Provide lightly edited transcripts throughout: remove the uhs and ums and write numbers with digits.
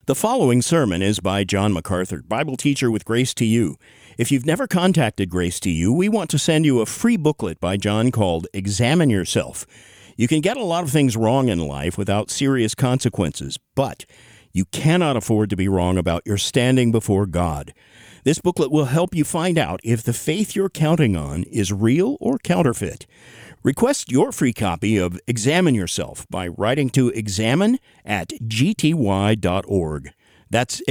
The following sermon is by John MacArthur, Bible teacher with Grace to You. If you've never contacted Grace to You, we want to send you a free booklet by John called Examine Yourself. You can get a lot of things wrong in life without serious consequences, but you cannot afford to be wrong about your standing before God. This booklet will help you find out if the faith you're counting on is real or counterfeit. Request your free copy of Examine Yourself by writing to examine@gty.org. That's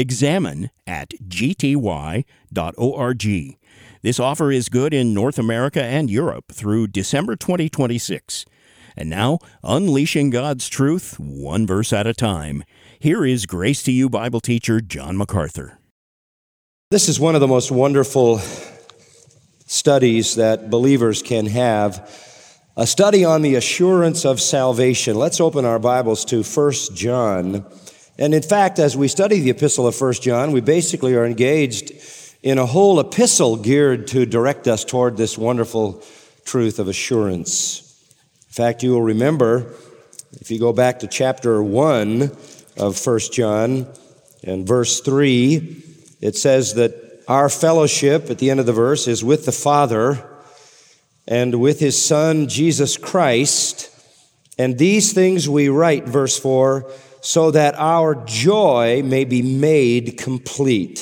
examine@gty.org. This offer is good in North America and Europe through December 2026. And now, unleashing God's truth, one verse at a time. Here is Grace to You Bible teacher John MacArthur. This is one of the most wonderful studies that believers can have. A study on the assurance of salvation. Let's open our Bibles to 1 John. And in fact, as we study the epistle of 1 John, we basically are engaged in a whole epistle geared to direct us toward this wonderful truth of assurance. In fact, you will remember, if you go back to chapter 1 of 1 John and verse 3, it says that our fellowship, at the end of the verse, is with the Father and with His Son, Jesus Christ. And these things we write, verse 4, so that our joy may be made complete.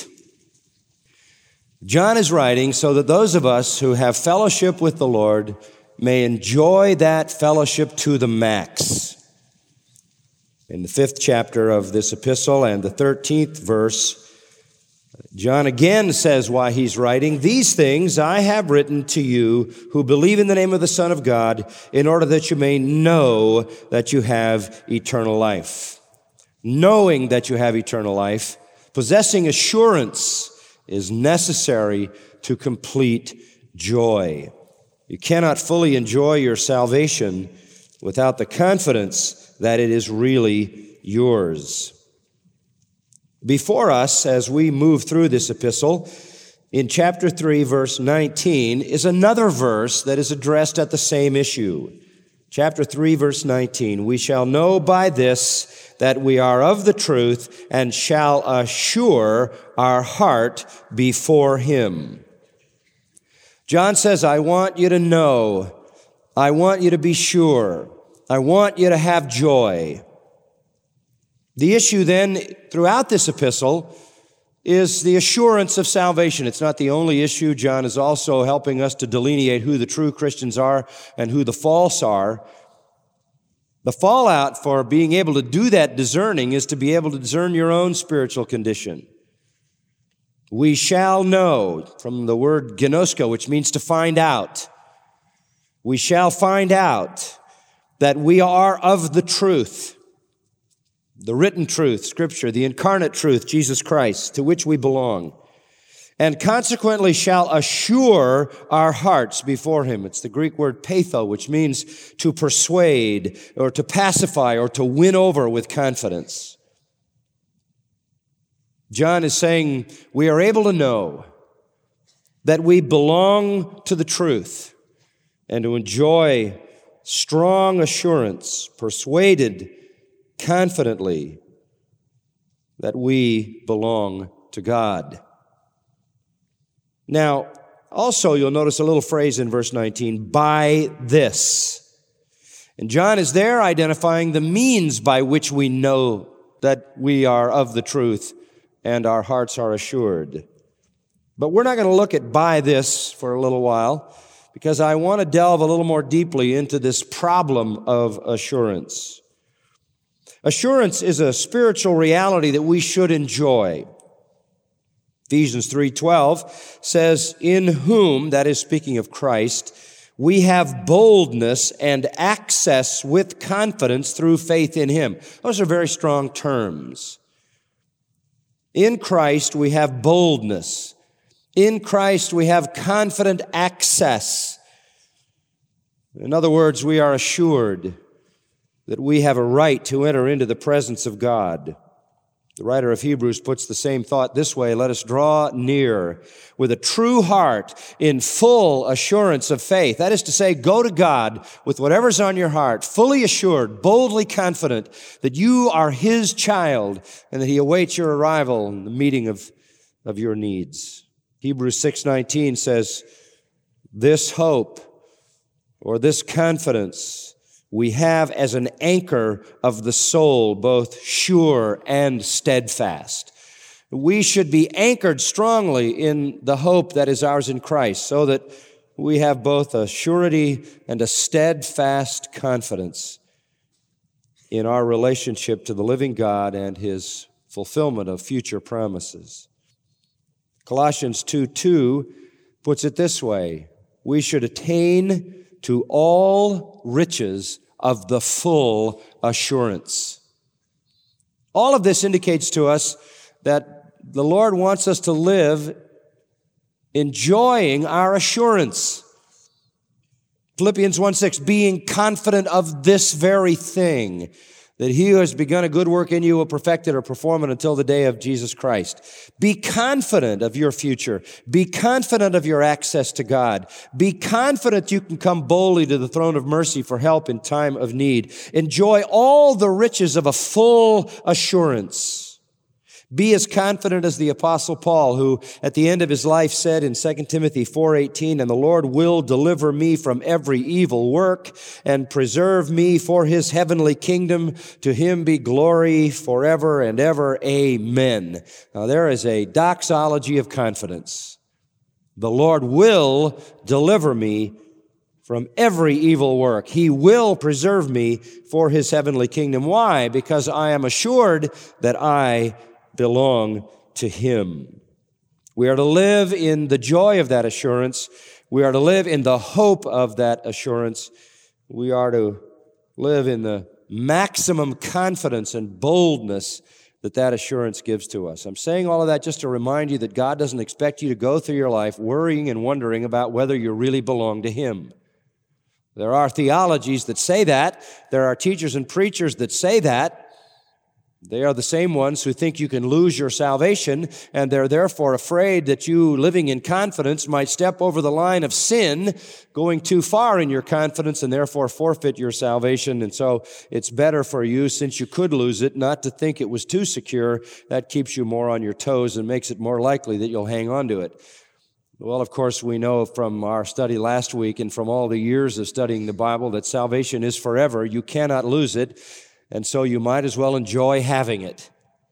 John is writing so that those of us who have fellowship with the Lord may enjoy that fellowship to the max. In the 5th chapter of this epistle and the 13th verse, John again says why he's writing, "These things I have written to you who believe in the name of the Son of God, in order that you may know that you have eternal life." Knowing that you have eternal life, possessing assurance, is necessary to complete joy. You cannot fully enjoy your salvation without the confidence that it is really yours. Before us, as we move through this epistle, in chapter 3, verse 19, is another verse that is addressed at the same issue. Chapter 3, verse 19, "We shall know by this that we are of the truth and shall assure our heart before Him." John says, I want you to know. I want you to be sure. I want you to have joy. The issue then throughout this epistle is the assurance of salvation. It's not the only issue. John is also helping us to delineate who the true Christians are and who the false are. The fallout for being able to do that discerning is to be able to discern your own spiritual condition. We shall know, from the word gnosko, which means to find out. We shall find out that we are of the truth. The written truth, Scripture, the incarnate truth, Jesus Christ, to which we belong, and consequently shall assure our hearts before Him. It's the Greek word patho, which means to persuade or to pacify or to win over with confidence. John is saying we are able to know that we belong to the truth and to enjoy strong assurance, persuaded confidently that we belong to God. Now, also you'll notice a little phrase in verse 19, "by this." And John is there identifying the means by which we know that we are of the truth and our hearts are assured. But we're not going to look at "by this" for a little while, because I want to delve a little more deeply into this problem of assurance. Assurance is a spiritual reality that we should enjoy. Ephesians 3:12 says, "In whom," that is speaking of Christ, "we have boldness and access with confidence through faith in Him." Those are very strong terms. In Christ we have boldness. In Christ we have confident access. In other words, we are assured that we have a right to enter into the presence of God. The writer of Hebrews puts the same thought this way: let us draw near with a true heart in full assurance of faith. That is to say, go to God with whatever's on your heart, fully assured, boldly confident that you are His child and that He awaits your arrival and the meeting of your needs. Hebrews 6:19 says, this hope or this confidence we have as an anchor of the soul, both sure and steadfast. We should be anchored strongly in the hope that is ours in Christ, so that we have both a surety and a steadfast confidence in our relationship to the living God and His fulfillment of future promises. Colossians 2:2 puts it this way: we should attain to all riches of the full assurance. All of this indicates to us that the Lord wants us to live enjoying our assurance. Philippians 1:6, being confident of this very thing, that He who has begun a good work in you will perfect it or perform it until the day of Jesus Christ. Be confident of your future. Be confident of your access to God. Be confident you can come boldly to the throne of mercy for help in time of need. Enjoy all the riches of a full assurance. Be as confident as the Apostle Paul, who at the end of his life said in 2 Timothy 4:18, and the Lord will deliver me from every evil work and preserve me for His heavenly kingdom. To Him be glory forever and ever. Amen. Now there is a doxology of confidence. The Lord will deliver me from every evil work. He will preserve me for His heavenly kingdom. Why? Because I am assured that I belong to Him. We are to live in the joy of that assurance. We are to live in the hope of that assurance. We are to live in the maximum confidence and boldness that that assurance gives to us. I'm saying all of that just to remind you that God doesn't expect you to go through your life worrying and wondering about whether you really belong to Him. There are theologies that say that. There are teachers and preachers that say that. They are the same ones who think you can lose your salvation, and they're therefore afraid that you, living in confidence, might step over the line of sin, going too far in your confidence, and therefore forfeit your salvation. And so it's better for you, since you could lose it, not to think it was too secure. That keeps you more on your toes and makes it more likely that you'll hang on to it. Well, of course, we know from our study last week and from all the years of studying the Bible that salvation is forever. You cannot lose it. And so you might as well enjoy having it.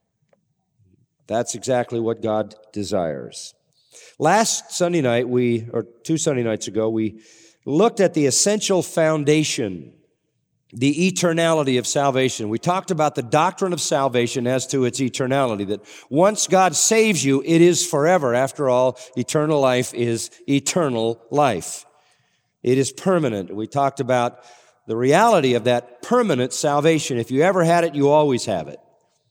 That's exactly what God desires. Last Sunday night, or 2 Sunday nights ago, we looked at the essential foundation, the eternality of salvation. We talked about the doctrine of salvation as to its eternality, that once God saves you, it is forever. After all, eternal life is eternal life. It is permanent. We talked about the reality of that permanent salvation. If you ever had it, you always have it.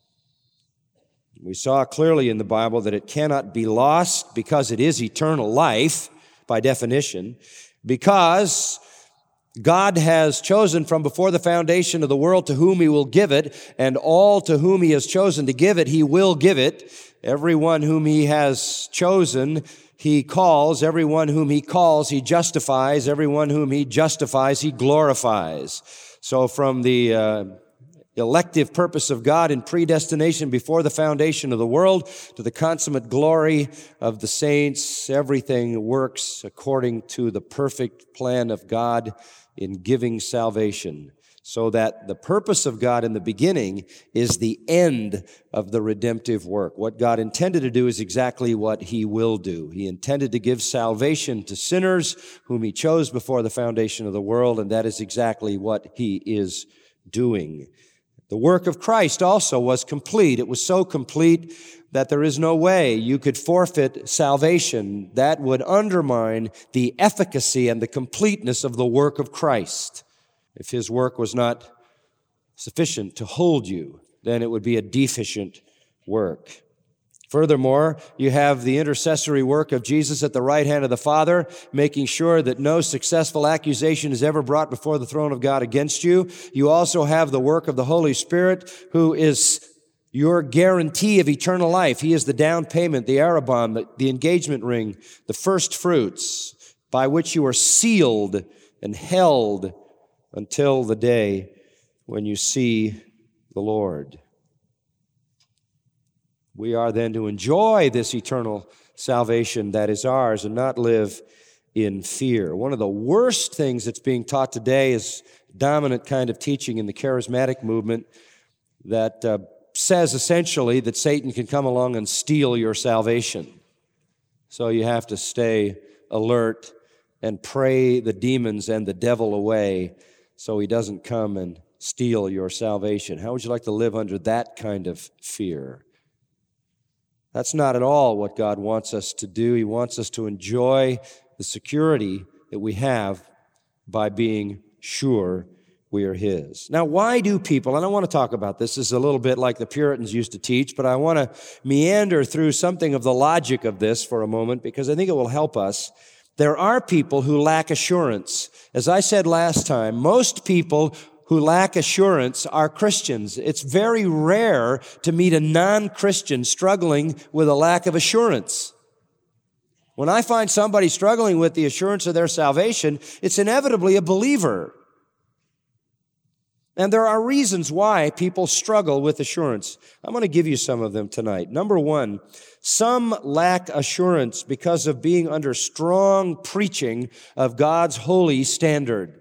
We saw clearly in the Bible that it cannot be lost because it is eternal life, by definition, because God has chosen from before the foundation of the world to whom He will give it, and all to whom He has chosen to give it, He will give it. Everyone whom He has chosen, He calls. Everyone whom He calls, He justifies. Everyone whom He justifies, He glorifies. So from the elective purpose of God in predestination before the foundation of the world to the consummate glory of the saints, everything works according to the perfect plan of God in giving salvation, so that the purpose of God in the beginning is the end of the redemptive work. What God intended to do is exactly what He will do. He intended to give salvation to sinners whom He chose before the foundation of the world, and that is exactly what He is doing. The work of Christ also was complete. It was so complete that there is no way you could forfeit salvation. That would undermine the efficacy and the completeness of the work of Christ. If His work was not sufficient to hold you, then it would be a deficient work. Furthermore, you have the intercessory work of Jesus at the right hand of the Father, making sure that no successful accusation is ever brought before the throne of God against you. You also have the work of the Holy Spirit, who is your guarantee of eternal life. He is the down payment, the arrabon, the engagement ring, the first fruits by which you are sealed and held until the day when you see the Lord. We are then to enjoy this eternal salvation that is ours and not live in fear. One of the worst things that's being taught today is dominant kind of teaching in the charismatic movement that says essentially that Satan can come along and steal your salvation. So you have to stay alert and pray the demons and the devil away so he doesn't come and steal your salvation. How would you like to live under that kind of fear? That's not at all what God wants us to do. He wants us to enjoy the security that we have by being sure we are His. Now, why do people, and I want to talk about this is a little bit like the Puritans used to teach, but I want to meander through something of the logic of this for a moment because I think it will help us. There are people who lack assurance. As I said last time, most people who lack assurance are Christians. It's very rare to meet a non-Christian struggling with a lack of assurance. When I find somebody struggling with the assurance of their salvation, it's inevitably a believer. And there are reasons why people struggle with assurance. I'm going to give you some of them tonight. Number one, some lack assurance because of being under strong preaching of God's holy standard.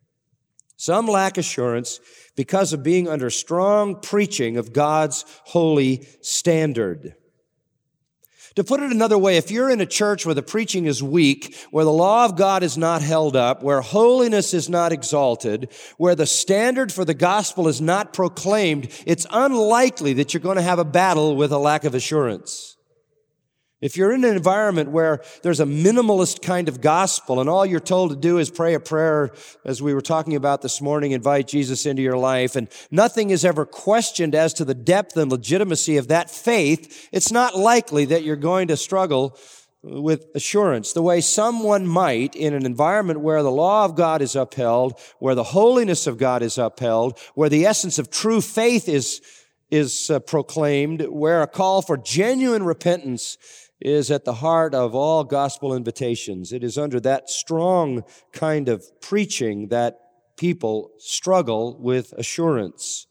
Some lack assurance because of being under strong preaching of God's holy standard. To put it another way, if you're in a church where the preaching is weak, where the law of God is not held up, where holiness is not exalted, where the standard for the gospel is not proclaimed, it's unlikely that you're going to have a battle with a lack of assurance. If you're in an environment where there's a minimalist kind of gospel and all you're told to do is pray a prayer, as we were talking about this morning, invite Jesus into your life, and nothing is ever questioned as to the depth and legitimacy of that faith, it's not likely that you're going to struggle with assurance the way someone might in an environment where the law of God is upheld, where the holiness of God is upheld, where the essence of true faith is proclaimed, where a call for genuine repentance is at the heart of all gospel invitations. It is under that strong kind of preaching that people struggle with assurance.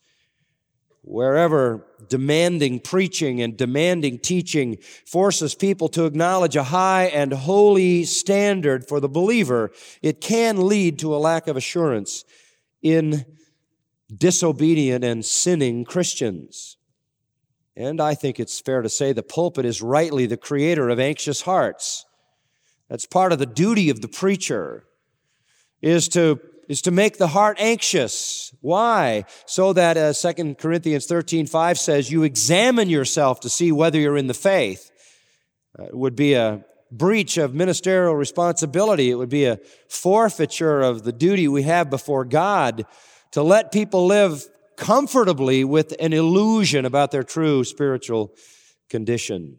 Wherever demanding preaching and demanding teaching forces people to acknowledge a high and holy standard for the believer, it can lead to a lack of assurance in disobedient and sinning Christians. And I think it's fair to say the pulpit is rightly the creator of anxious hearts. That's part of the duty of the preacher, is to make the heart anxious. Why? So that, 2 Corinthians 13:5 says, you examine yourself to see whether you're in the faith. It would be a breach of ministerial responsibility. It would be a forfeiture of the duty we have before God to let people live comfortably with an illusion about their true spiritual condition.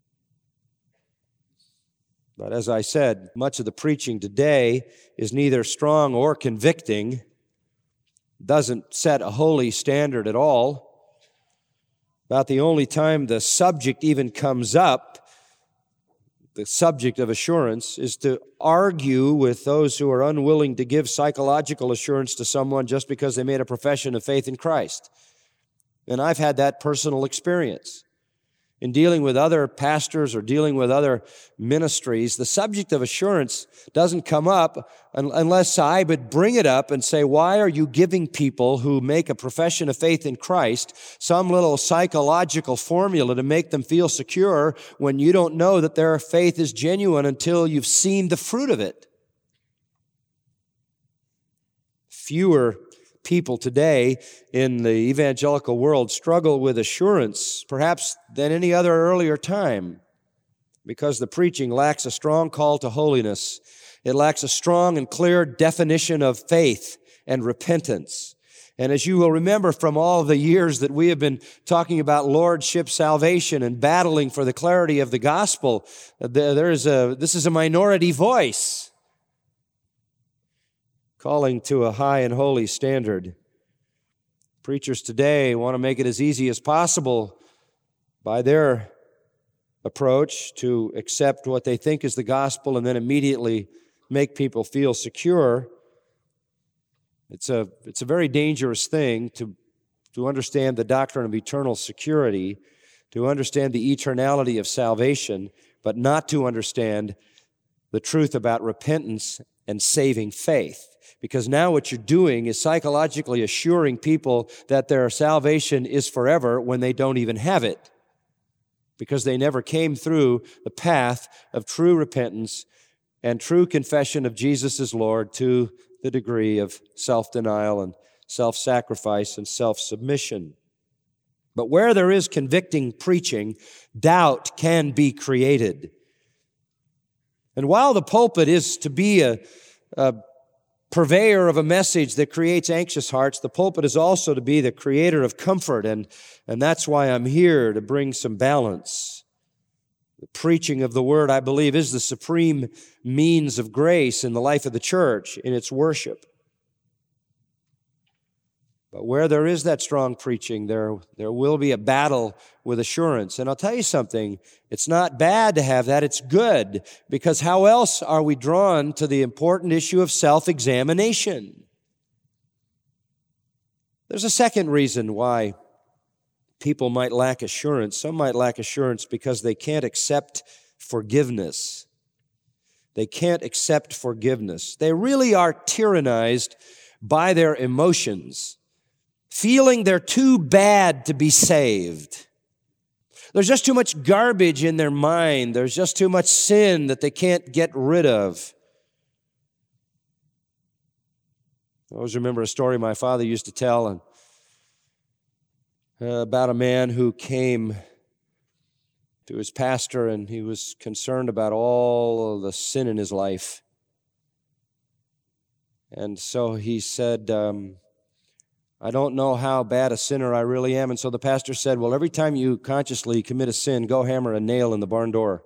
But as I said, much of the preaching today is neither strong or convicting, doesn't set a holy standard at all. About the only time the subject even comes up, the subject of assurance, is to argue with those who are unwilling to give psychological assurance to someone just because they made a profession of faith in Christ. And I've had that personal experience. In dealing with other pastors or dealing with other ministries, the subject of assurance doesn't come up unless I would bring it up and say, why are you giving people who make a profession of faith in Christ some little psychological formula to make them feel secure when you don't know that their faith is genuine until you've seen the fruit of it? Fewer people today in the evangelical world struggle with assurance, perhaps than any other earlier time, because the preaching lacks a strong call to holiness. It lacks a strong and clear definition of faith and repentance. And as you will remember from all the years that we have been talking about lordship salvation and battling for the clarity of the gospel, this is a minority voice calling to a high and holy standard. Preachers today want to make it as easy as possible by their approach to accept what they think is the gospel and then immediately make people feel secure. It's a very dangerous thing to understand the doctrine of eternal security, to understand the eternality of salvation, but not to understand the truth about repentance and saving faith. Because now what you're doing is psychologically assuring people that their salvation is forever when they don't even have it, because they never came through the path of true repentance and true confession of Jesus as Lord to the degree of self-denial and self-sacrifice and self-submission. But where there is convicting preaching, doubt can be created. And while the pulpit is to be a purveyor of a message that creates anxious hearts, the pulpit is also to be the creator of comfort, and that's why I'm here, to bring some balance. The preaching of the Word, I believe, is the supreme means of grace in the life of the church, in its worship. But where there is that strong preaching, there will be a battle with assurance. And I'll tell you something, it's not bad to have that, it's good, because how else are we drawn to the important issue of self-examination? There's a second reason why people might lack assurance. Some might lack assurance because they can't accept forgiveness. They can't accept forgiveness. They really are tyrannized by their emotions, feeling they're too bad to be saved. There's just too much garbage in their mind. There's just too much sin that they can't get rid of. I always remember a story my father used to tell about a man who came to his pastor, and he was concerned about all of the sin in his life. And so he said, I don't know how bad a sinner I really am. And so the pastor said, well, every time you consciously commit a sin, go hammer a nail in the barn door.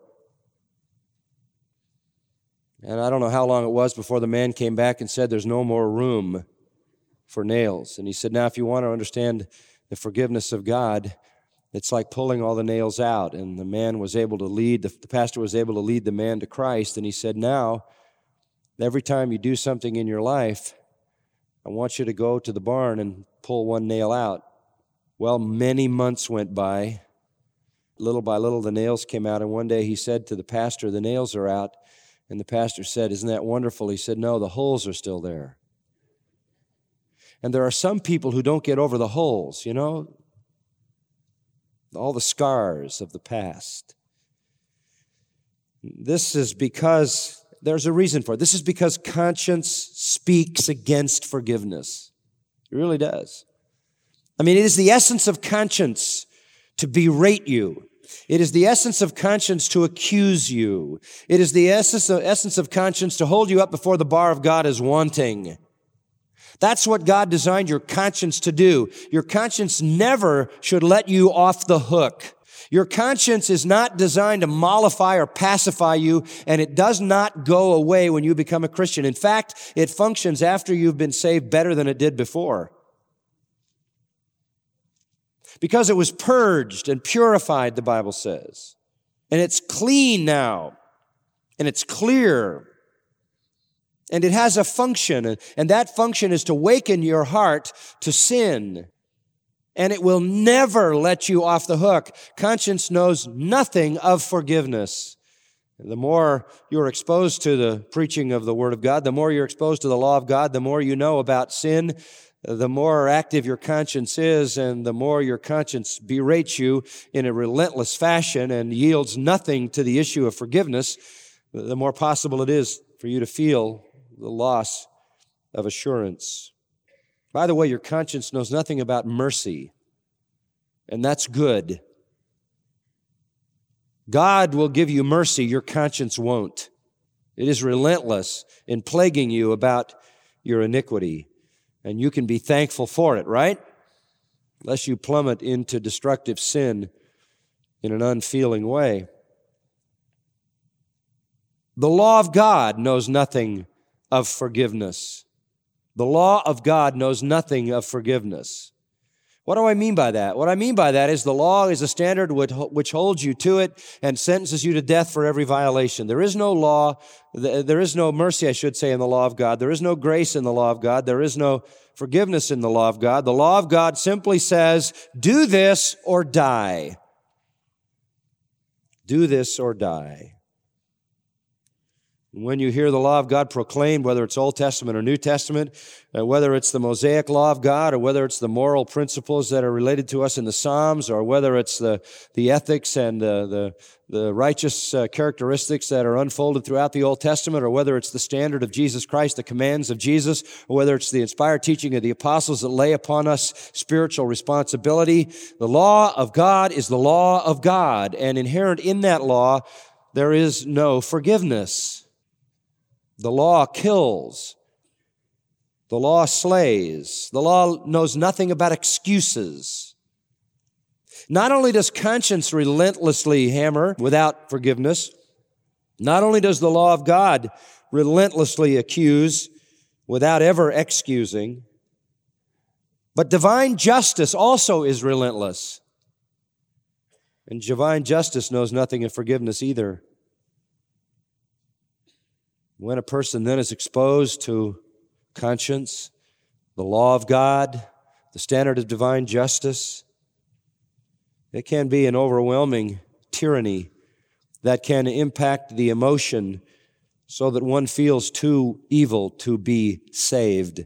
And I don't know how long it was before the man came back and said, there's no more room for nails. And he said, now, if you want to understand the forgiveness of God, it's like pulling all the nails out. And the man was able to lead, the pastor was able to lead the man to Christ. And he said, now, every time you do something in your life, I want you to go to the barn and pull one nail out. Well, many months went by. Little by little, the nails came out. And one day he said to the pastor, the nails are out. And the pastor said, isn't that wonderful? He said, no, the holes are still there. And there are some people who don't get over the holes, you know, all the scars of the past. This is because there's a reason for it. This is because conscience speaks against forgiveness. It really does. I mean, it is the essence of conscience to berate you. It is the essence of conscience to accuse you. It is the essence of conscience to hold you up before the bar of God as wanting. That's what God designed your conscience to do. Your conscience never should let you off the hook. Your conscience is not designed to mollify or pacify you, and it does not go away when you become a Christian. In fact, it functions after you've been saved better than it did before. Because it was purged and purified, the Bible says. And it's clean now, and it's clear. And it has a function, and that function is to waken your heart to sin. And it will never let you off the hook. Conscience knows nothing of forgiveness. The more you're exposed to the preaching of the Word of God, the more you're exposed to the law of God, the more you know about sin, the more active your conscience is, and the more your conscience berates you in a relentless fashion and yields nothing to the issue of forgiveness, the more possible it is for you to feel the loss of assurance. By the way, your conscience knows nothing about mercy, and that's good. God will give you mercy, your conscience won't. It is relentless in plaguing you about your iniquity, and you can be thankful for it, right? Lest you plummet into destructive sin in an unfeeling way. The law of God knows nothing of forgiveness. The law of God knows nothing of forgiveness. What do I mean by that? What I mean by that is the law is a standard which holds you to it and sentences you to death for every violation. There is no law, there is no mercy, I should say, in the law of God. There is no grace in the law of God. There is no forgiveness in the law of God. The law of God simply says, do this or die. Do this or die. When you hear the law of God proclaimed, whether it's Old Testament or New Testament, whether it's the Mosaic law of God, or whether it's the moral principles that are related to us in the Psalms, or whether it's the ethics and the righteous characteristics that are unfolded throughout the Old Testament, or whether it's the standard of Jesus Christ, the commands of Jesus, or whether it's the inspired teaching of the apostles that lay upon us spiritual responsibility, the law of God is the law of God, and inherent in that law, there is no forgiveness. The law kills. The law slays. The law knows nothing about excuses. Not only does conscience relentlessly hammer without forgiveness, not only does the law of God relentlessly accuse without ever excusing, but divine justice also is relentless. And divine justice knows nothing of forgiveness either. When a person then is exposed to conscience, the law of God, the standard of divine justice, it can be an overwhelming tyranny that can impact the emotion so that one feels too evil to be saved.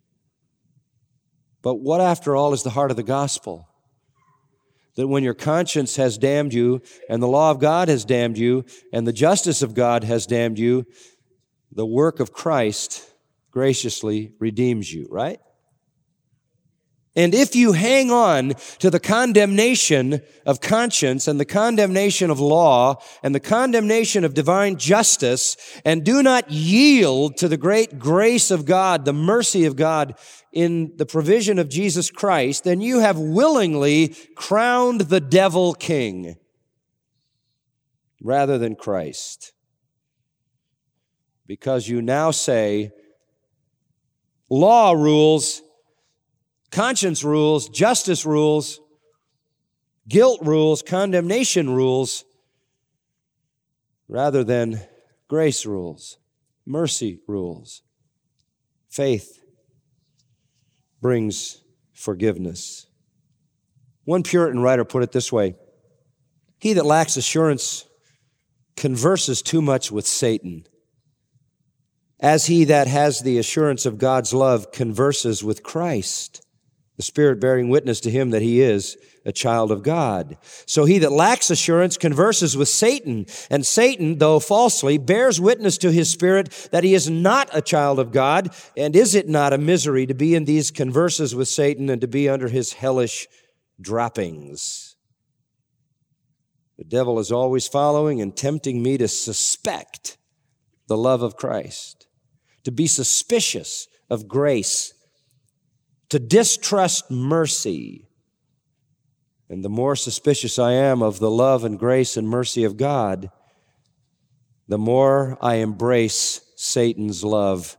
But what, after all, is the heart of the gospel? That when your conscience has damned you, and the law of God has damned you, and the justice of God has damned you, the work of Christ graciously redeems you, right? And if you hang on to the condemnation of conscience and the condemnation of law and the condemnation of divine justice and do not yield to the great grace of God, the mercy of God in the provision of Jesus Christ, then you have willingly crowned the devil king rather than Christ. Because you now say, law rules, conscience rules, justice rules, guilt rules, condemnation rules, rather than grace rules, mercy rules. Faith brings forgiveness. One Puritan writer put it this way: he that lacks assurance converses too much with Satan, as he that has the assurance of God's love converses with Christ, the Spirit bearing witness to him that he is a child of God. So he that lacks assurance converses with Satan, and Satan, though falsely, bears witness to his spirit that he is not a child of God. And is it not a misery to be in these converses with Satan and to be under his hellish droppings? The devil is always following and tempting me to suspect the love of Christ, to be suspicious of grace, to distrust mercy. And the more suspicious I am of the love and grace and mercy of God, the more I embrace Satan's love.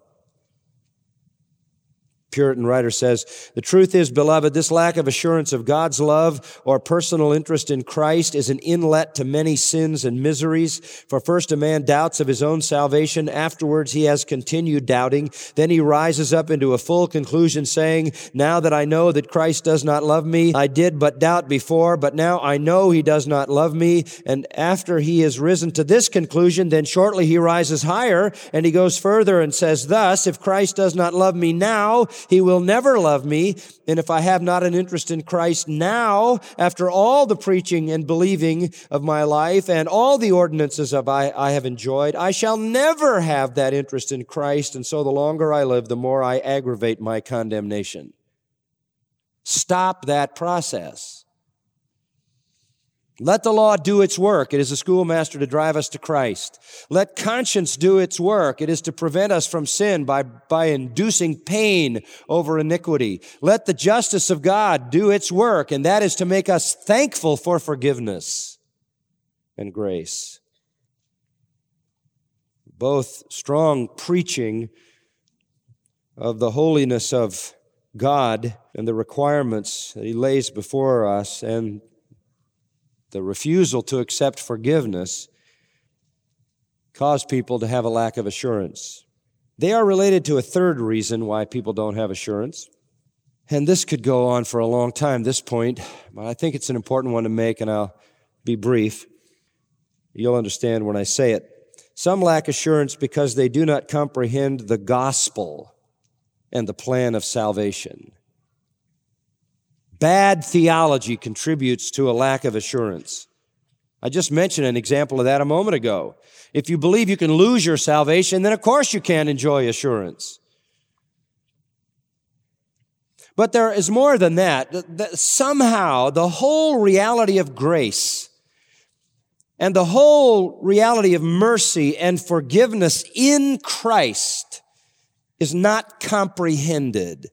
Puritan writer says, the truth is, beloved, this lack of assurance of God's love or personal interest in Christ is an inlet to many sins and miseries. For first a man doubts of his own salvation. Afterwards he has continued doubting. Then he rises up into a full conclusion saying, now that I know that Christ does not love me, I did but doubt before, but now I know he does not love me. And after he has risen to this conclusion, then shortly he rises higher and he goes further and says, thus, if Christ does not love me now, he will never love me. And if I have not an interest in Christ now, after all the preaching and believing of my life and all the ordinances I have enjoyed, I shall never have that interest in Christ. And so the longer I live, the more I aggravate my condemnation. Stop that process. Let the law do its work. It is a schoolmaster to drive us to Christ. Let conscience do its work. It is to prevent us from sin by inducing pain over iniquity. Let the justice of God do its work, and that is to make us thankful for forgiveness and grace. Both strong preaching of the holiness of God and the requirements that He lays before us and the refusal to accept forgiveness cause people to have a lack of assurance. They are related to a third reason why people don't have assurance. And this could go on for a long time, this point, but I think it's an important one to make, and I'll be brief. You'll understand when I say it. Some lack assurance because they do not comprehend the gospel and the plan of salvation. Bad theology contributes to a lack of assurance. I just mentioned an example of that a moment ago. If you believe you can lose your salvation, then of course you can't enjoy assurance. But there is more than that. Somehow the whole reality of grace and the whole reality of mercy and forgiveness in Christ is not comprehended.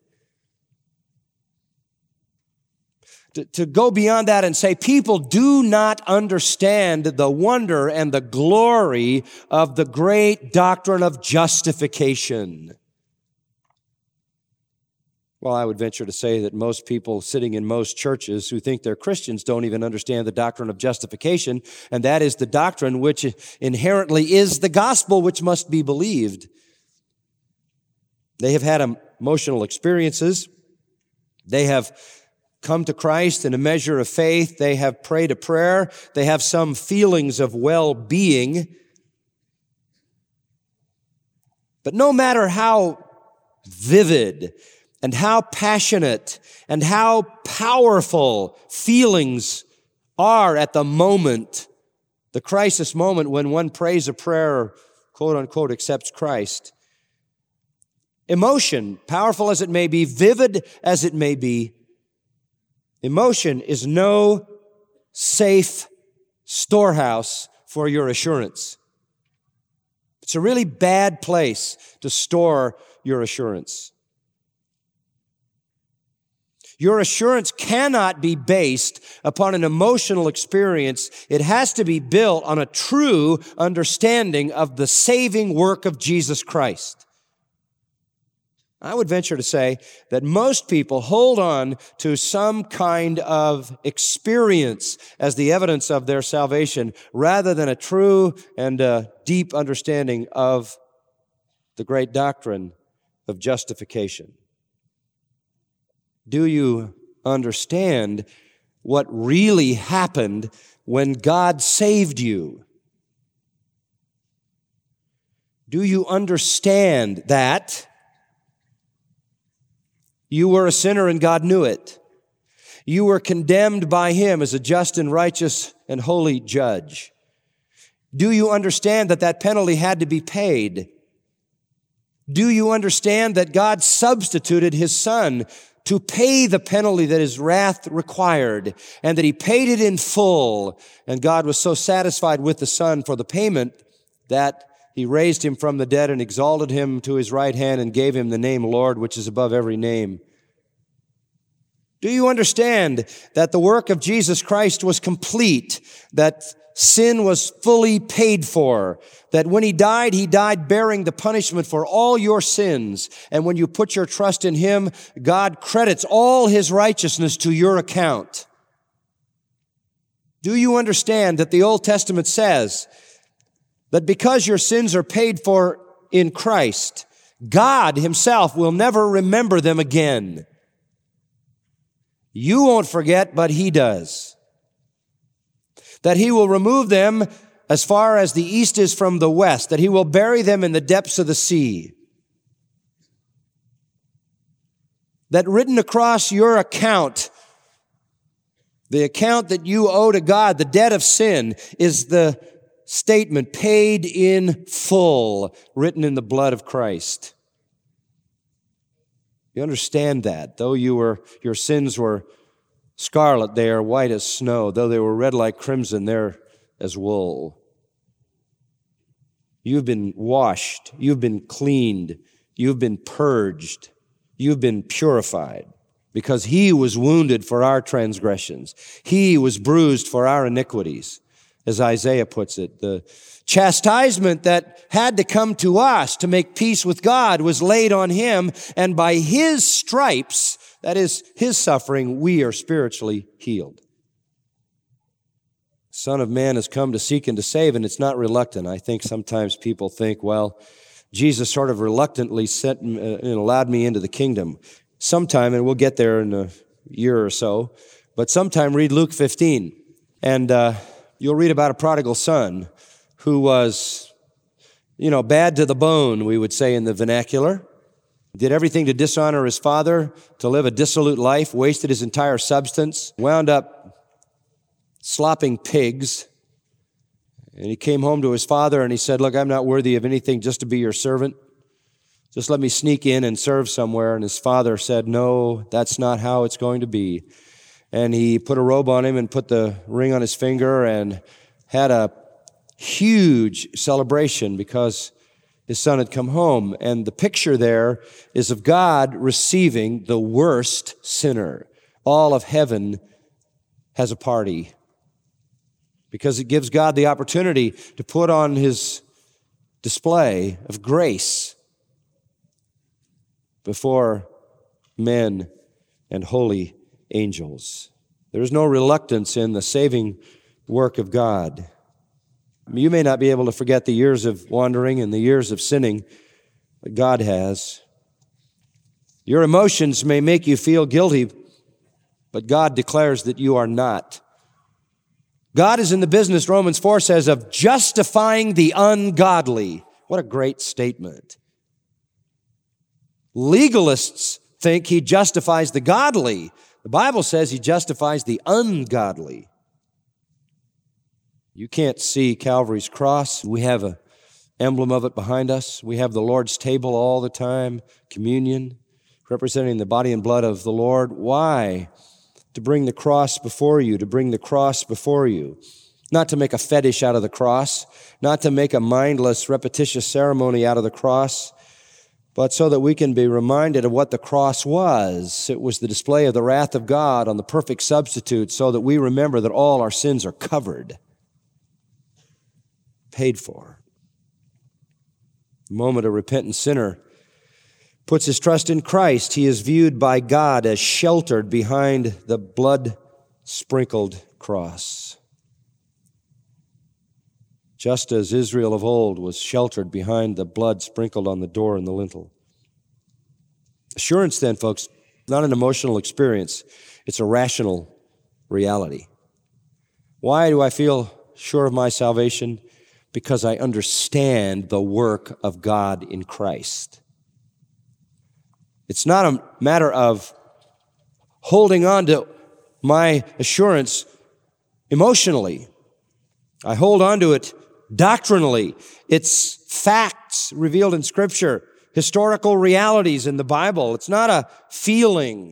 To go beyond that and say people do not understand the wonder and the glory of the great doctrine of justification. Well, I would venture to say that most people sitting in most churches who think they're Christians don't even understand the doctrine of justification, and that is the doctrine which inherently is the gospel which must be believed. They have had emotional experiences. They have come to Christ in a measure of faith. They have prayed a prayer. They have some feelings of well-being. But no matter how vivid and how passionate and how powerful feelings are at the moment, the crisis moment when one prays a prayer, quote unquote, accepts Christ, emotion, powerful as it may be, vivid as it may be, emotion is no safe storehouse for your assurance. It's a really bad place to store your assurance. Your assurance cannot be based upon an emotional experience. It has to be built on a true understanding of the saving work of Jesus Christ. I would venture to say that most people hold on to some kind of experience as the evidence of their salvation rather than a true and deep understanding of the great doctrine of justification. Do you understand what really happened when God saved you? Do you understand that you were a sinner and God knew it? You were condemned by Him as a just and righteous and holy judge. Do you understand that that penalty had to be paid? Do you understand that God substituted His Son to pay the penalty that His wrath required, and that He paid it in full? And God was so satisfied with the Son for the payment that He raised Him from the dead and exalted Him to His right hand and gave Him the name Lord, which is above every name. Do you understand that the work of Jesus Christ was complete, that sin was fully paid for, that when He died bearing the punishment for all your sins, and when you put your trust in Him, God credits all His righteousness to your account? Do you understand that the Old Testament says that because your sins are paid for in Christ, God Himself will never remember them again? You won't forget, but He does. That He will remove them as far as the east is from the west, that He will bury them in the depths of the sea. That written across your account, the account that you owe to God, the debt of sin, is the statement paid in full, written in the blood of Christ. You understand that? Though your sins were scarlet, they are white as snow. Though they were red like crimson, they're as wool. You've been washed. You've been cleaned. You've been purged. You've been purified, because He was wounded for our transgressions. He was bruised for our iniquities. as Isaiah puts it. The chastisement that had to come to us to make peace with God was laid on him, and by his stripes, that is, his suffering, we are spiritually healed. The Son of Man has come to seek and to save, and it's not reluctant. I think sometimes people think, well, Jesus sort of reluctantly allowed me into the kingdom. Sometime, and we'll get there in a year or so, but sometime read Luke 15, and you'll read about a prodigal son who was, bad to the bone, we would say in the vernacular. Did everything to dishonor his father, to live a dissolute life, wasted his entire substance, wound up slopping pigs. And he came home to his father and he said, look, I'm not worthy of anything just to be your servant. Just let me sneak in and serve somewhere. And his father said, no, that's not how it's going to be. And he put a robe on him and put the ring on his finger and had a huge celebration because his son had come home. And the picture there is of God receiving the worst sinner. All of heaven has a party because it gives God the opportunity to put on his display of grace before men and holy angels. There is no reluctance in the saving work of God. You may not be able to forget the years of wandering and the years of sinning, but God has. Your emotions may make you feel guilty, but God declares that you are not. God is in the business, Romans 4 says, of justifying the ungodly. What a great statement. Legalists think he justifies the godly. The Bible says he justifies the ungodly. You can't see Calvary's cross. We have an emblem of it behind us. We have the Lord's table all the time, communion, representing the body and blood of the Lord. Why? To bring the cross before you, to bring the cross before you. Not to make a fetish out of the cross, not to make a mindless, repetitious ceremony out of the cross, but so that we can be reminded of what the cross was. It was the display of the wrath of God on the perfect substitute, so that we remember that all our sins are covered, paid for. The moment a repentant sinner puts his trust in Christ, he is viewed by God as sheltered behind the blood-sprinkled cross. Just as Israel of old was sheltered behind the blood sprinkled on the door and the lintel. Assurance then, folks, not an emotional experience. It's a rational reality. Why do I feel sure of my salvation? Because I understand the work of God in Christ. It's not a matter of holding on to my assurance emotionally. I hold on to it doctrinally. It's facts revealed in Scripture, historical realities in the Bible. It's not a feeling.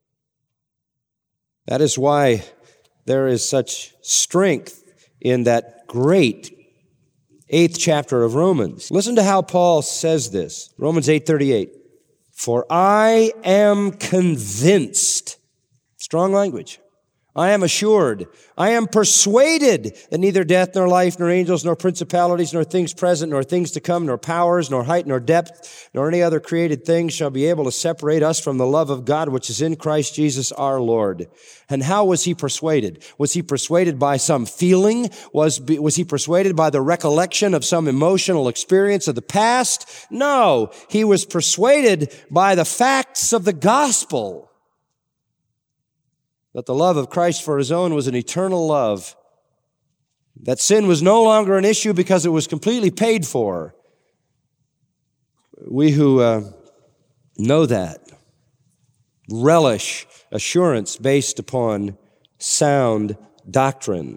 That is why there is such strength in that great 8th chapter of Romans. Listen to how Paul says this. Romans 8:38. For I am convinced, strong language, I am assured, I am persuaded that neither death nor life, nor angels, nor principalities, nor things present, nor things to come, nor powers, nor height, nor depth, nor any other created thing shall be able to separate us from the love of God which is in Christ Jesus our Lord. And how was he persuaded? Was he persuaded by some feeling? Was he persuaded by the recollection of some emotional experience of the past? No, he was persuaded by the facts of the gospel. That the love of Christ for his own was an eternal love. That sin was no longer an issue because it was completely paid for. We who know that relish assurance based upon sound doctrine.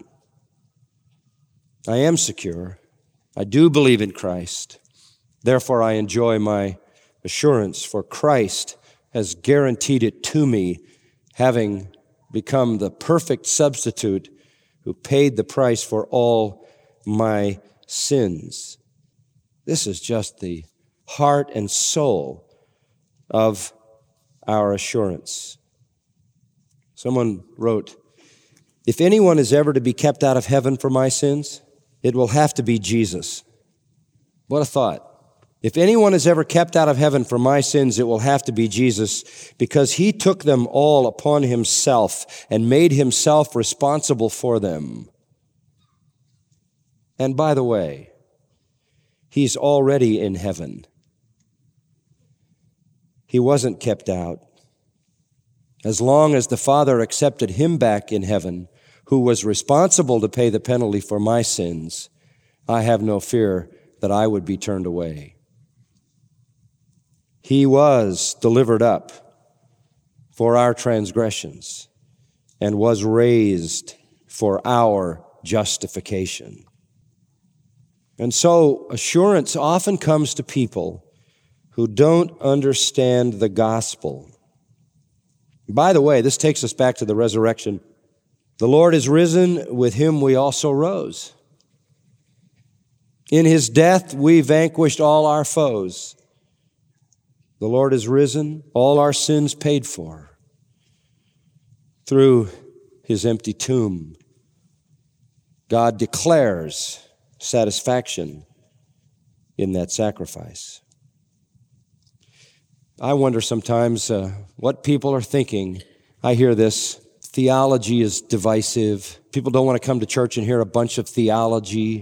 I am secure. I do believe in Christ. Therefore, I enjoy my assurance, for Christ has guaranteed it to me, having become the perfect substitute who paid the price for all my sins. This is just the heart and soul of our assurance. Someone wrote If anyone is ever to be kept out of heaven for my sins, it will have to be Jesus. What a thought. If anyone is ever kept out of heaven for my sins, it will have to be Jesus, because he took them all upon himself and made himself responsible for them. And by the way, he's already in heaven. He wasn't kept out. As long as the Father accepted him back in heaven, who was responsible to pay the penalty for my sins, I have no fear that I would be turned away. He was delivered up for our transgressions and was raised for our justification. And so assurance often comes to people who don't understand the gospel. By the way, this takes us back to the resurrection. The Lord is risen, with him we also rose. In his death we vanquished all our foes. The Lord is risen, all our sins paid for through his empty tomb. God declares satisfaction in that sacrifice. I wonder sometimes what people are thinking. I hear this. Theology is divisive. People don't want to come to church and hear a bunch of theology.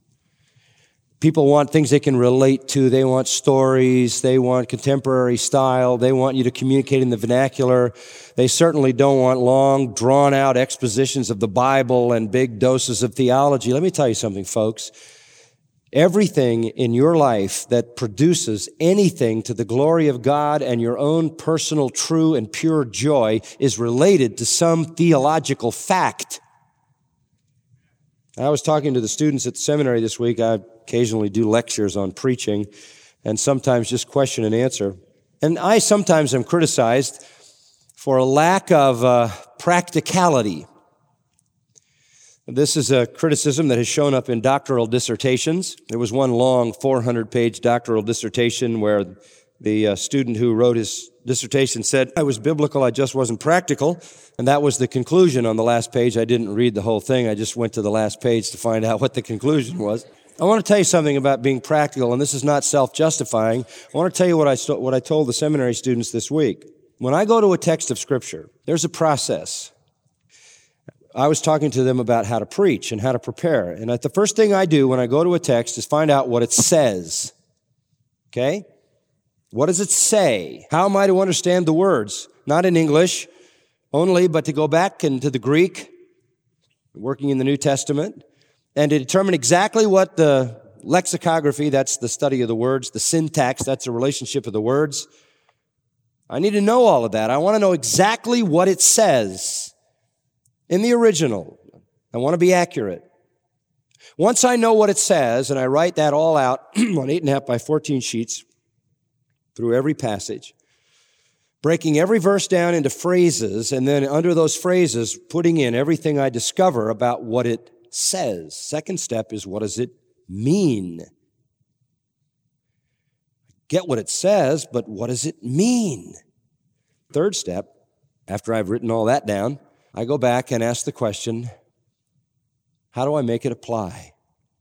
People want things they can relate to. They want stories. They want contemporary style. They want you to communicate in the vernacular. They certainly don't want long, drawn-out expositions of the Bible and big doses of theology. Let me tell you something, folks. Everything in your life that produces anything to the glory of God and your own personal, true, and pure joy is related to some theological fact. I was talking to the students at the seminary this week. I occasionally do lectures on preaching and sometimes just question and answer. And I sometimes am criticized for a lack of practicality. This is a criticism that has shown up in doctoral dissertations. There was one long 400-page doctoral dissertation where the student who wrote his dissertation said, I was biblical, I just wasn't practical. And that was the conclusion on the last page. I didn't read the whole thing. I just went to the last page to find out what the conclusion was. I want to tell you something about being practical, and this is not self-justifying. I want to tell you what I told the seminary students this week. When I go to a text of Scripture, there's a process. I was talking to them about how to preach and how to prepare. And the first thing I do when I go to a text is find out what it says. Okay? What does it say? How am I to understand the words? Not in English only, but to go back into the Greek, working in the New Testament, and to determine exactly what the lexicography, that's the study of the words, the syntax, that's the relationship of the words. I need to know all of that. I want to know exactly what it says in the original. I want to be accurate. Once I know what it says, and I write that all out on 8.5 by 14 sheets through every passage, breaking every verse down into phrases, and then under those phrases, putting in everything I discover about what it says. Second step is, what does it mean? Get what it says, but what does it mean? Third step, after I've written all that down, I go back and ask the question, how do I make it apply?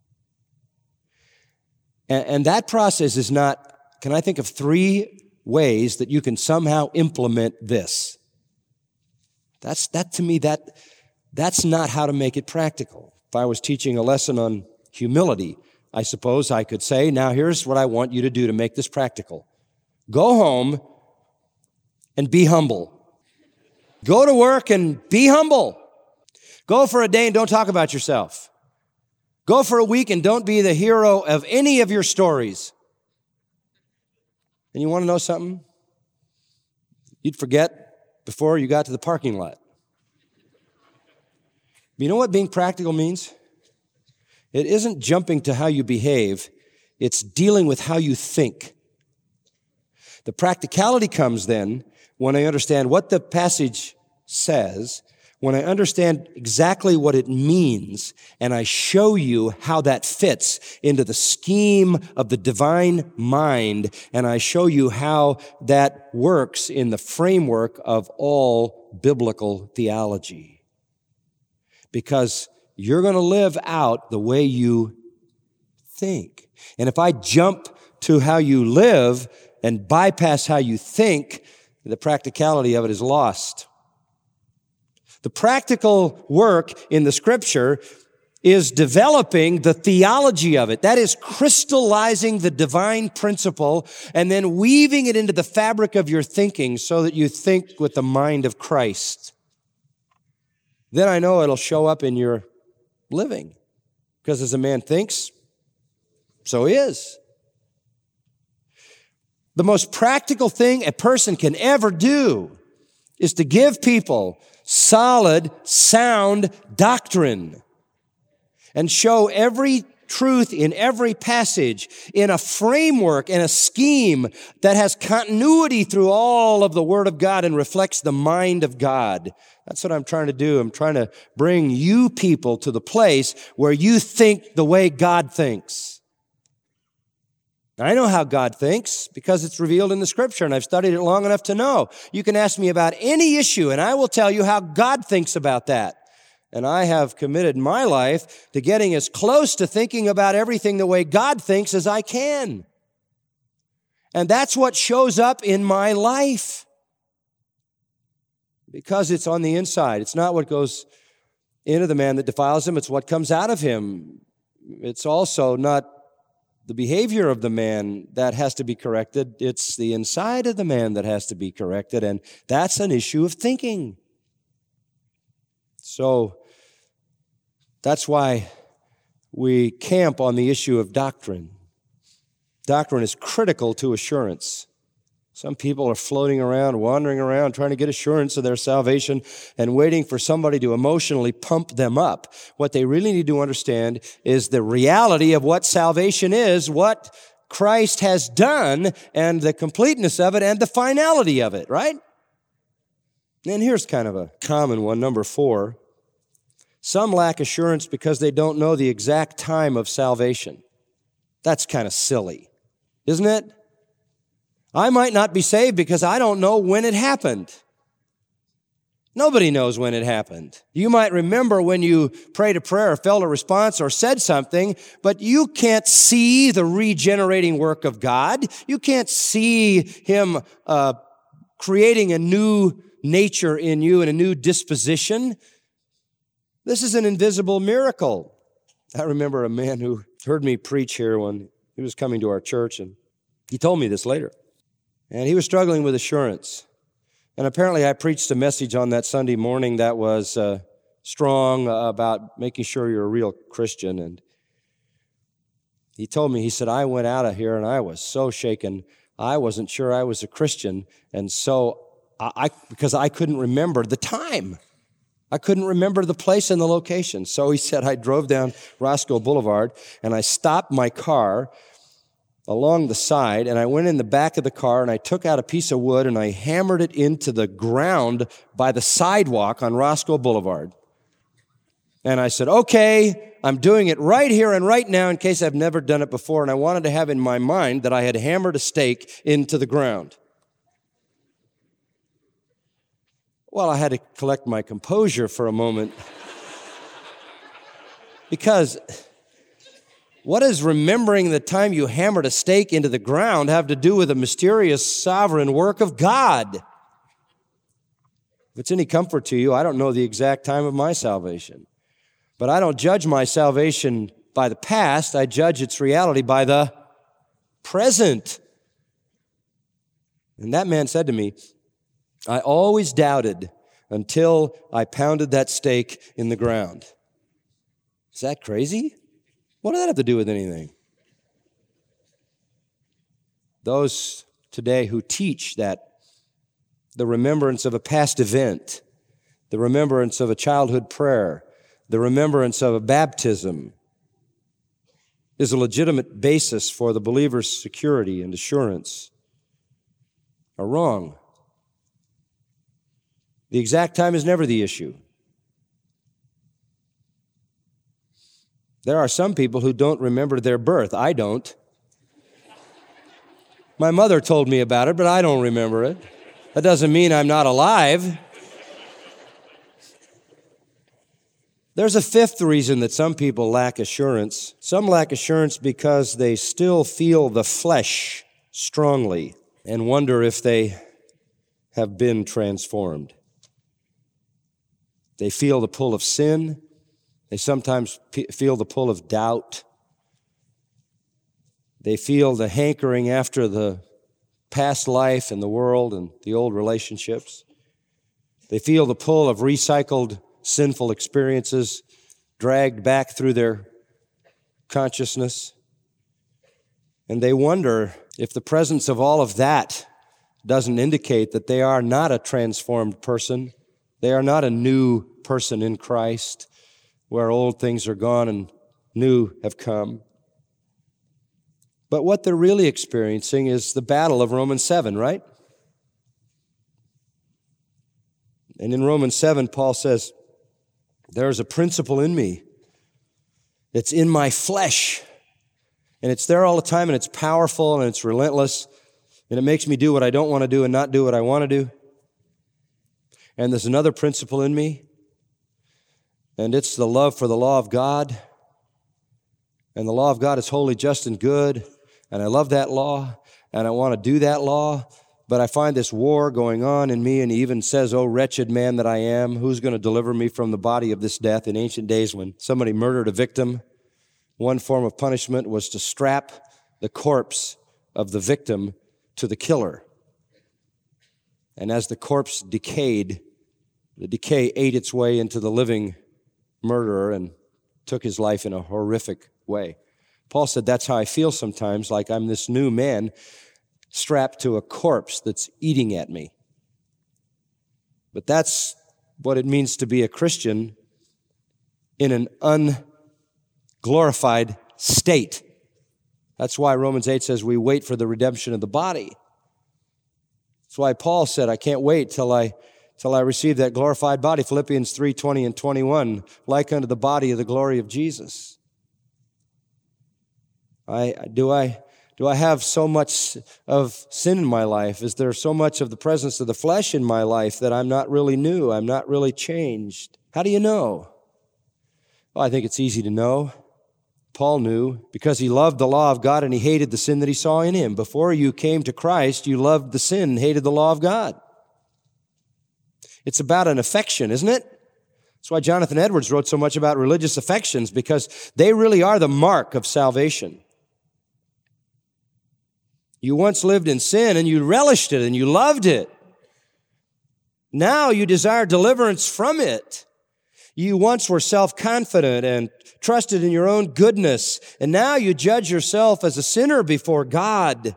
And that process is not, can I think of 3 ways that you can somehow implement this? That's not how to make it practical. If I was teaching a lesson on humility, I suppose I could say, now here's what I want you to do to make this practical. Go home and be humble. Go to work and be humble. Go for a day and don't talk about yourself. Go for a week and don't be the hero of any of your stories. And you want to know something? You'd forget before you got to the parking lot. You know what being practical means? It isn't jumping to how you behave. It's dealing with how you think. The practicality comes then when I understand what the passage says, when I understand exactly what it means, and I show you how that fits into the scheme of the divine mind, and I show you how that works in the framework of all biblical theology. because you're going to live out the way you think. And if I jump to how you live and bypass how you think, the practicality of it is lost. The practical work in the Scripture is developing the theology of it. That is crystallizing the divine principle and then weaving it into the fabric of your thinking so that you think with the mind of Christ. Then I know it'll show up in your living. Because as a man thinks, so he is. The most practical thing a person can ever do is to give people solid, sound doctrine and show every truth in every passage in a framework and a scheme that has continuity through all of the Word of God and reflects the mind of God. That's what I'm trying to do. I'm trying to bring you people to the place where you think the way God thinks. I know how God thinks because it's revealed in the Scripture, and I've studied it long enough to know. You can ask me about any issue, and I will tell you how God thinks about that. And I have committed my life to getting as close to thinking about everything the way God thinks as I can. And that's what shows up in my life. Because it's on the inside. It's not what goes into the man that defiles him. It's what comes out of him. It's also not the behavior of the man that has to be corrected. It's the inside of the man that has to be corrected. And that's an issue of thinking. So that's why we camp on the issue of doctrine. Doctrine is critical to assurance. Some people are floating around, wandering around, trying to get assurance of their salvation and waiting for somebody to emotionally pump them up. What they really need to understand is the reality of what salvation is, what Christ has done, and the completeness of it and the finality of it, right? And here's kind of a common one, number 4. Some lack assurance because they don't know the exact time of salvation. That's kind of silly, isn't it? I might not be saved because I don't know when it happened. Nobody knows when it happened. You might remember when you prayed a prayer or felt a response or said something, but you can't see the regenerating work of God. You can't see Him creating a new nature in you and a new disposition. This is an invisible miracle. I remember a man who heard me preach here when he was coming to our church, and he told me this later. And he was struggling with assurance. And apparently I preached a message on that Sunday morning that was strong about making sure you're a real Christian. And he told me, he said, I went out of here and I was so shaken. I wasn't sure I was a Christian. And so because I couldn't remember the time. I couldn't remember the place and the location. So he said, I drove down Roscoe Boulevard and I stopped my car along the side, and I went in the back of the car and I took out a piece of wood and I hammered it into the ground by the sidewalk on Roscoe Boulevard. And I said, okay, I'm doing it right here and right now in case I've never done it before. And I wanted to have in my mind that I had hammered a stake into the ground. Well, I had to collect my composure for a moment because what does remembering the time you hammered a stake into the ground have to do with the mysterious sovereign work of God? If it's any comfort to you, I don't know the exact time of my salvation. But I don't judge my salvation by the past. I judge its reality by the present. And that man said to me, I always doubted until I pounded that stake in the ground. Is that crazy? What does that have to do with anything? Those today who teach that the remembrance of a past event, the remembrance of a childhood prayer, the remembrance of a baptism is a legitimate basis for the believer's security and assurance are wrong. The exact time is never the issue. There are some people who don't remember their birth. I don't. My mother told me about it, but I don't remember it. That doesn't mean I'm not alive. There's a fifth reason that some people lack assurance. Some lack assurance because they still feel the flesh strongly and wonder if they have been transformed. They feel the pull of sin. They sometimes feel the pull of doubt. They feel the hankering after the past life and the world and the old relationships. They feel the pull of recycled sinful experiences dragged back through their consciousness. And they wonder if the presence of all of that doesn't indicate that they are not a transformed person. They are not a new person in Christ, where old things are gone and new have come. But what they're really experiencing is the battle of Romans 7, right? And in Romans 7, Paul says, there's a principle in me that's in my flesh, and it's there all the time, and it's powerful, and it's relentless, and it makes me do what I don't want to do and not do what I want to do. And there's another principle in me, and it's the love for the law of God. And the law of God is holy, just, and good, and I love that law, and I want to do that law. But I find this war going on in me, and he even says, "Oh, wretched man that I am, who's going to deliver me from the body of this death?" In ancient days, when somebody murdered a victim, one form of punishment was to strap the corpse of the victim to the killer. And as the corpse decayed, the decay ate its way into the living murderer and took his life in a horrific way. Paul said, that's how I feel sometimes, like I'm this new man strapped to a corpse that's eating at me. But that's what it means to be a Christian in an unglorified state. That's why Romans 8 says we wait for the redemption of the body. That's why Paul said, I can't wait till I receive that glorified body. Philippians 3:20 and 21, like unto the body of the glory of Jesus. Do I have so much of sin in my life? Is there so much of the presence of the flesh in my life that I'm not really new? I'm not really changed? How do you know? Well, I think it's easy to know. Paul knew because he loved the law of God and he hated the sin that he saw in him. Before you came to Christ, you loved the sin and hated the law of God. It's about an affection, isn't it? That's why Jonathan Edwards wrote so much about religious affections, because they really are the mark of salvation. You once lived in sin and you relished it and you loved it. Now you desire deliverance from it. You once were self-confident and trusted in your own goodness, and now you judge yourself as a sinner before God.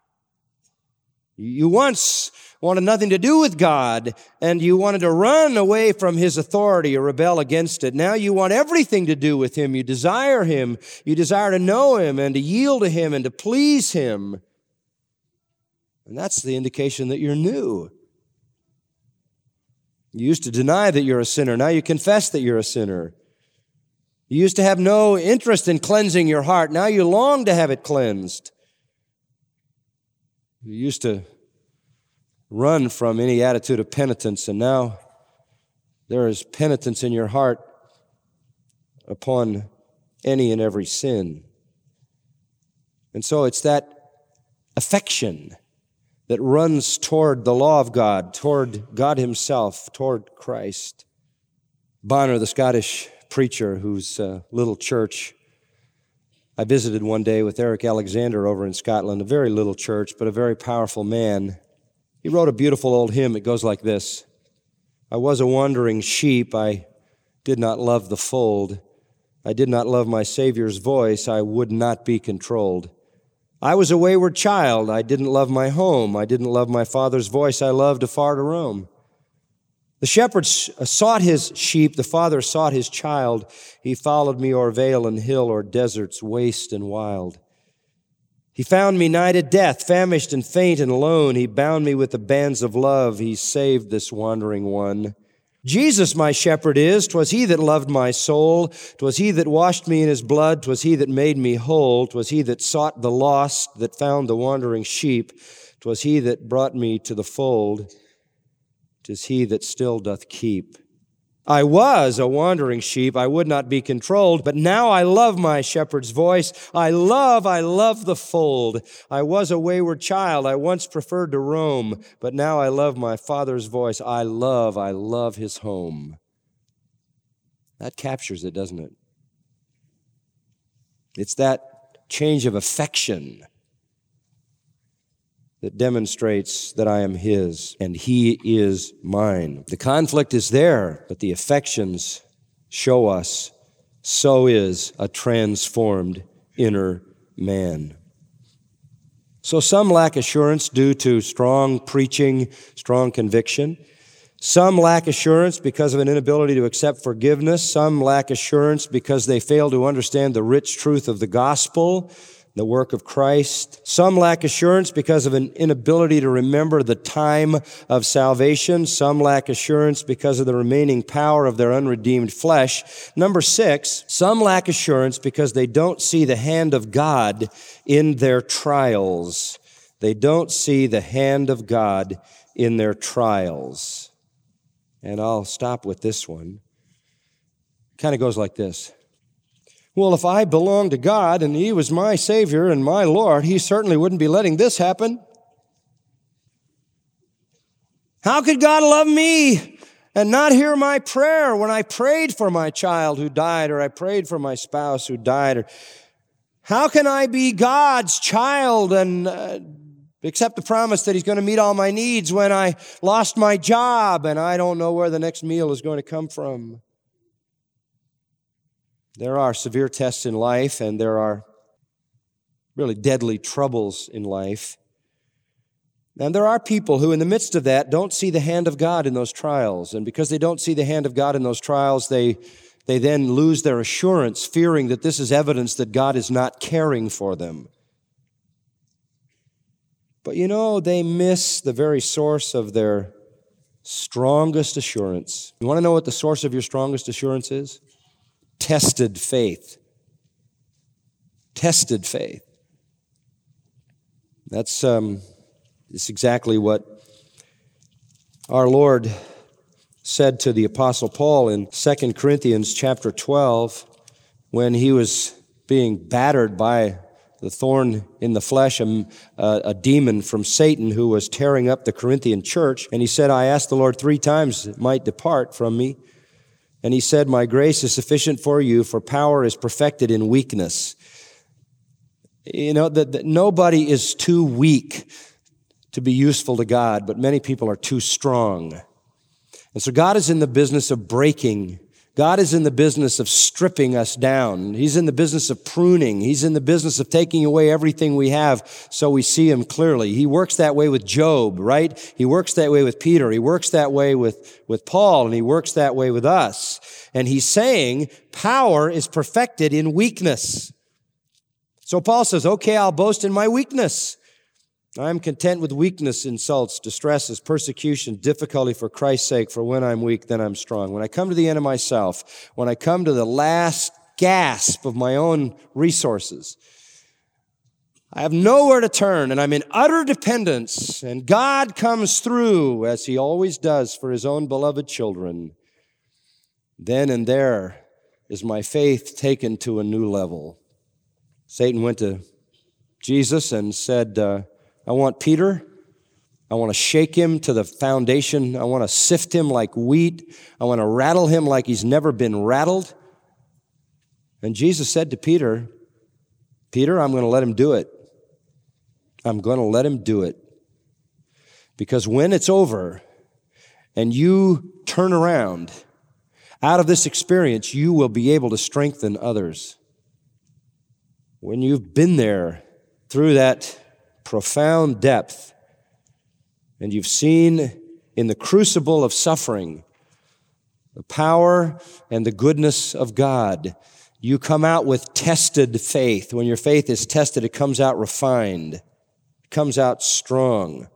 You once wanted nothing to do with God, and you wanted to run away from His authority or rebel against it. Now you want everything to do with Him. You desire Him. You desire to know Him and to yield to Him and to please Him. And that's the indication that you're new. You used to deny that you're a sinner. Now you confess that you're a sinner. You used to have no interest in cleansing your heart. Now you long to have it cleansed. You used to run from any attitude of penitence, and now there is penitence in your heart upon any and every sin. And so it's that affection that runs toward the law of God, toward God Himself, toward Christ. Bonner, the Scottish preacher whose little church I visited one day with Eric Alexander over in Scotland, a very little church, but a very powerful man. He wrote a beautiful old hymn. It goes like this: I was a wandering sheep, I did not love the fold. I did not love my Savior's voice, I would not be controlled. I was a wayward child, I didn't love my home. I didn't love my Father's voice, I loved afar to roam. The shepherd sought his sheep, the Father sought his child. He followed me o'er vale and hill, o'er deserts waste and wild. He found me nigh to death, famished and faint and alone. He bound me with the bands of love. He saved this wandering one. Jesus my shepherd is. 'Twas He that loved my soul. 'Twas He that washed me in His blood. 'Twas He that made me whole. 'Twas He that sought the lost, that found the wandering sheep. 'Twas He that brought me to the fold. 'Tis He that still doth keep I was a wandering sheep. I would not be controlled, but now I love my shepherd's voice. I love the fold. I was a wayward child. I once preferred to roam, but now I love my Father's voice. I love His home. That captures it, doesn't it? It's that change of affection that demonstrates that I am His and He is mine. The conflict is there, but the affections show us so is a transformed inner man. So some lack assurance due to strong preaching, strong conviction. Some lack assurance because of an inability to accept forgiveness. Some lack assurance because they fail to understand the rich truth of the gospel, the work of Christ. Some lack assurance because of an inability to remember the time of salvation. Some lack assurance because of the remaining power of their unredeemed flesh. Number 6, some lack assurance because they don't see the hand of God in their trials. They don't see the hand of God in their trials. And I'll stop with this one. It kind of goes like this. Well, if I belonged to God and He was my Savior and my Lord, He certainly wouldn't be letting this happen. How could God love me and not hear my prayer when I prayed for my child who died, or I prayed for my spouse who died? Or how can I be God's child and accept the promise that He's going to meet all my needs when I lost my job and I don't know where the next meal is going to come from? There are severe tests in life, and there are really deadly troubles in life. And there are people who, in the midst of that, don't see the hand of God in those trials. And because they don't see the hand of God in those trials, they then lose their assurance, fearing that this is evidence that God is not caring for them. But you know, they miss the very source of their strongest assurance. You want to know what the source of your strongest assurance is? Tested faith. Tested faith. That's exactly what our Lord said to the Apostle Paul in 2 Corinthians chapter 12 when he was being battered by the thorn in the flesh, a demon from Satan who was tearing up the Corinthian church. And he said, I asked the Lord 3 times it might depart from me. And he said, my grace is sufficient for you, for power is perfected in weakness. You know, that nobody is too weak to be useful to God, but many people are too strong. And so God is in the business of breaking. God is in the business of stripping us down. He's in the business of pruning. He's in the business of taking away everything we have so we see Him clearly. He works that way with Job, right? He works that way with Peter. He works that way with Paul, and He works that way with us. And He's saying power is perfected in weakness. So Paul says, okay, I'll boast in my weakness. I'm content with weakness, insults, distresses, persecution, difficulty for Christ's sake, for when I'm weak, then I'm strong. When I come to the end of myself, when I come to the last gasp of my own resources, I have nowhere to turn, and I'm in utter dependence, and God comes through, as He always does for His own beloved children. Then and there is my faith taken to a new level. Satan went to Jesus and said, I want Peter. I want to shake him to the foundation. I want to sift him like wheat. I want to rattle him like he's never been rattled. And Jesus said to Peter, Peter, I'm going to let him do it. I'm going to let him do it. Because when it's over and you turn around out of this experience, you will be able to strengthen others. When you've been there through that profound depth, and you've seen in the crucible of suffering the power and the goodness of God, you come out with tested faith. When your faith is tested, it comes out refined. It comes out strong.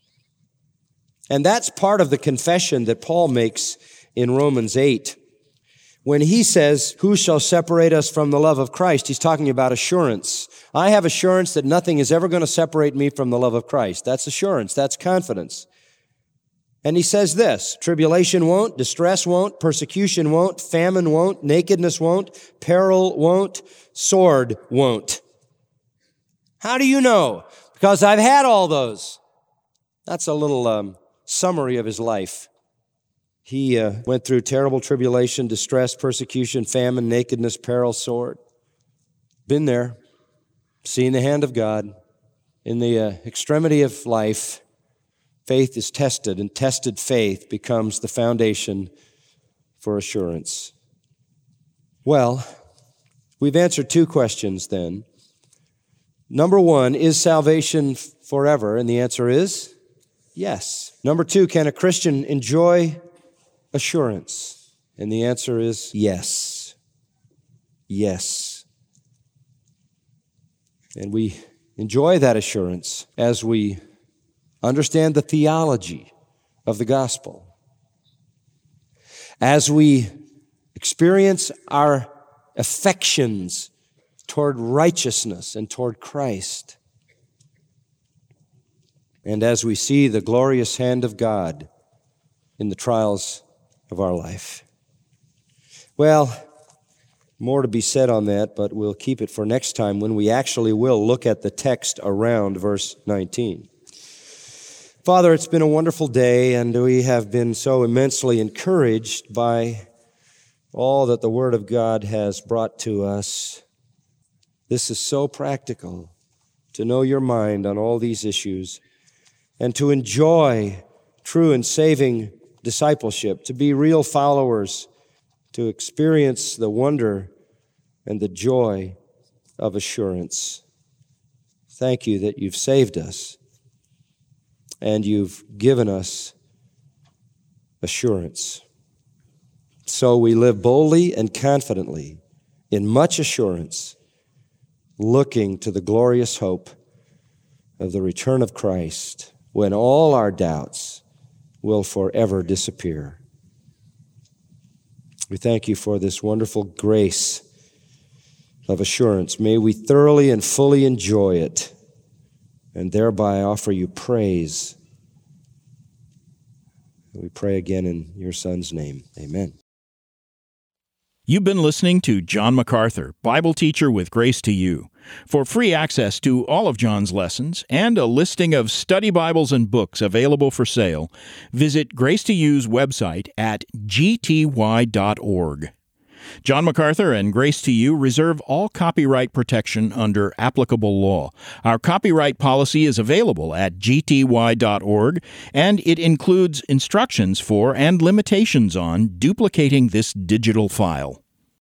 And that's part of the confession that Paul makes in Romans 8. When he says, who shall separate us from the love of Christ? He's talking about assurance. I have assurance that nothing is ever going to separate me from the love of Christ. That's assurance. That's confidence. And he says this, tribulation won't, distress won't, persecution won't, famine won't, nakedness won't, peril won't, sword won't. How do you know? Because I've had all those. That's a little summary of his life. He went through terrible tribulation, distress, persecution, famine, nakedness, peril, sword. Been there, seen the hand of God. In the extremity of life, faith is tested, and tested faith becomes the foundation for assurance. Well, we've answered two questions then. Number one, is salvation forever? And the answer is yes. Number two, can a Christian enjoy assurance? And the answer is yes. Yes. And we enjoy that assurance as we understand the theology of the gospel. As we experience our affections toward righteousness and toward Christ. And as we see the glorious hand of God in the trials of our life. Well, more to be said on that, but we'll keep it for next time when we actually will look at the text around verse 19. Father, it's been a wonderful day, and we have been so immensely encouraged by all that the Word of God has brought to us. This is so practical, to know your mind on all these issues, and to enjoy true and saving discipleship, to be real followers, to experience the wonder and the joy of assurance. Thank you that you've saved us and you've given us assurance. So we live boldly and confidently in much assurance, looking to the glorious hope of the return of Christ when all our doubts will forever disappear. We thank you for this wonderful grace of assurance. May we thoroughly and fully enjoy it and thereby offer you praise. We pray again in your Son's name. Amen. You've been listening to John MacArthur, Bible teacher with Grace to You. For free access to all of John's lessons and a listing of study Bibles and books available for sale, visit Grace to You's website at gty.org. John MacArthur and Grace to You reserve all copyright protection under applicable law. Our copyright policy is available at gty.org, and it includes instructions for and limitations on duplicating this digital file.